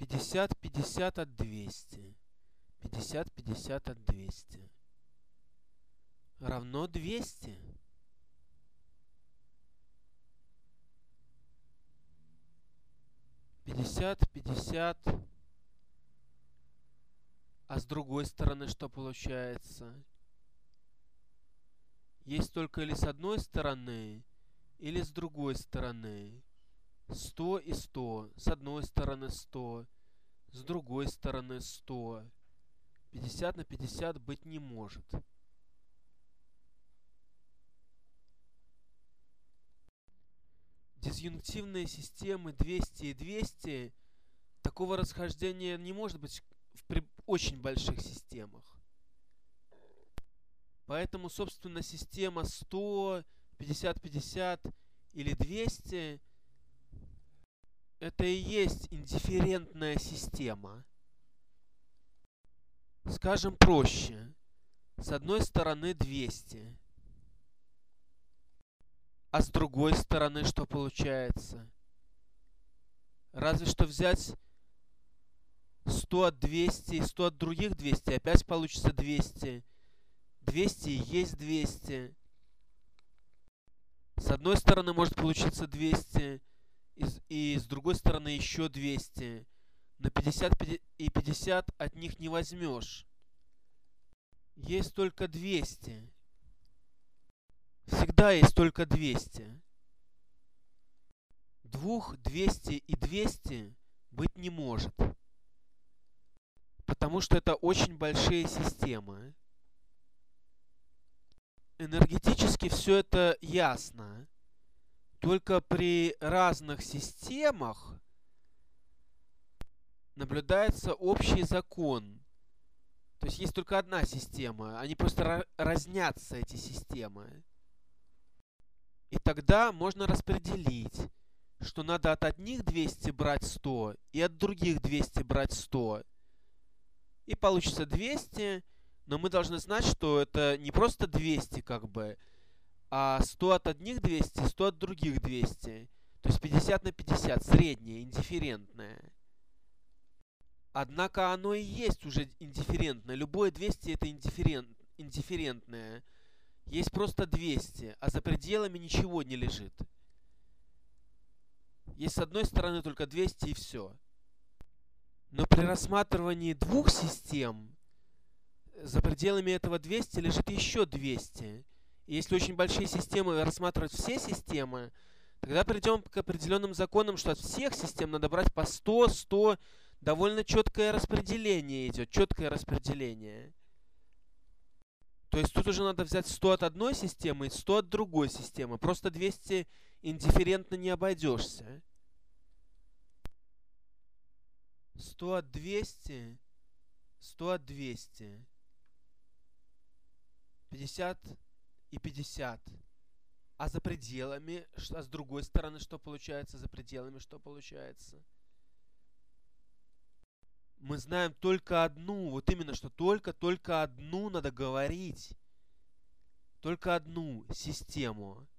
50, 50 от 200. 50, 50 от 200. Равно 200. 50, 50. А с другой стороны что получается? Есть только или с одной стороны, или с другой стороны. 100 и 100. С одной стороны 100, с другой стороны 100. 50 на 50 быть не может. Дисъюнктивные системы 200 и 200, такого расхождения не может быть при очень больших системах. Поэтому, собственно, система 100, 50-50 или 200 это и есть индифферентная система. Скажем проще. С одной стороны 200. А с другой стороны что получается? Разве что взять 100 от 200 и 100 от других 200. Опять получится 200. 200 и есть 200. С одной стороны может получиться 200. И с другой стороны еще 200. Но 50 и 50 от них не возьмешь. Есть только 200. Всегда есть только 200. 200 и 200 быть не может. Потому что это очень большие системы. Энергетически все это ясно. Только при разных системах наблюдается общий закон. То есть есть только одна система. Они просто разнятся, эти системы. И тогда можно распределить, что надо от одних 200 брать 100 и от других 200 брать 100. И получится 200, но мы должны знать, что это не просто 200 как бы, а 100 от одних 200, 100 от других 200. То есть 50 на 50, среднее, индифферентное. Однако оно и есть уже индифферентное. Любое 200 это индифферентное. Есть просто 200, а за пределами ничего не лежит. Есть с одной стороны только 200 и все. Но при рассматривании двух систем за пределами этого 200 лежит еще 200. И если очень большие системы рассматривать все системы, тогда придем к определенным законам, что от всех систем надо брать по 100, 100. Довольно четкое распределение идет, четкое распределение. То есть тут уже надо взять 100 от одной системы и 100 от другой системы. Просто 200 индифферентно не обойдешься. 100 от 200, 100 от 200. 50 и 50. А за пределами, а с другой стороны, что получается? За пределами что получается? Мы знаем только одну, вот именно, что только одну надо говорить. Только одну систему.